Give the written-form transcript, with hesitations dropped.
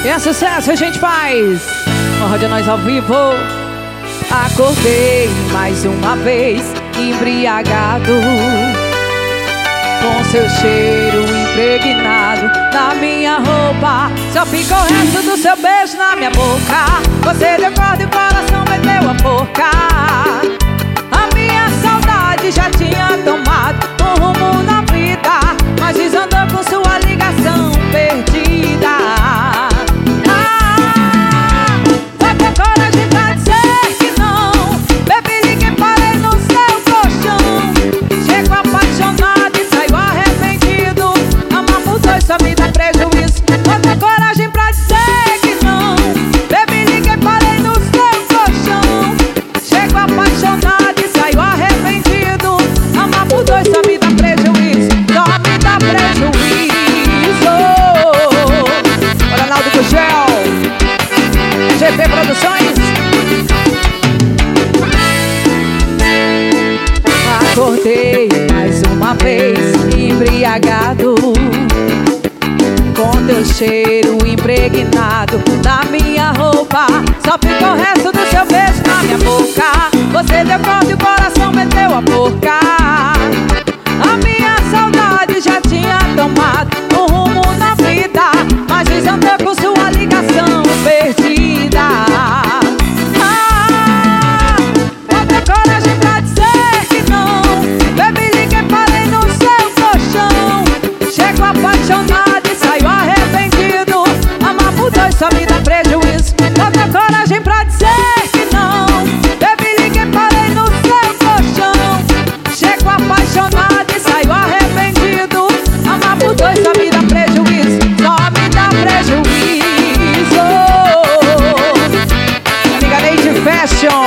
E é sucesso, a gente faz o Rádio Nós ao vivo. Acordei mais uma vez embriagado, com seu cheiro impregnado na minha roupa. Só ficou o resto do seu beijo na minha boca. Você deu corda e o coração meteu a porca. A minha saudade já tinha tomado um rumo na vida, mas desandou com sua ligação perdida. Vai ter coragem pra dizer que não. Bebi, liguei, parei no seu colchão. Chego apaixonado e saio arrependido. Amamos dois, só me dá prejuízo. Vai ter coragem pra dizer que não. Bebi, liguei, parei no seu colchão. Chego apaixonado e saio arrependido. Amamos dois, só me dá prejuízo. Só me dá prejuízo. Olha, Naldo do Gel, GP Produções. Acordei mais uma vez embriagado, com teu cheiro impregnado na minha roupa. Só ficou o resto do seu beijo na minha boca. Você deu corda e o coração meteu a porca. A minha saudade já tinha tomado um rumo na vida, mas desandou com sua ligação perdida. Vai ter coragem pra dizer que não. Bebi, liguei, parei no seu colchão. Chego apaixonado e saio arrependido. Amar por dois só me dá prejuízo. Vai ter coragem pra dizer que não. Bebi, liguei, parei no seu colchão. Chego apaixonado e saio arrependido. Amar por dois só me dá prejuízo. Só me dá prejuízo. Amiga Neide Fashion.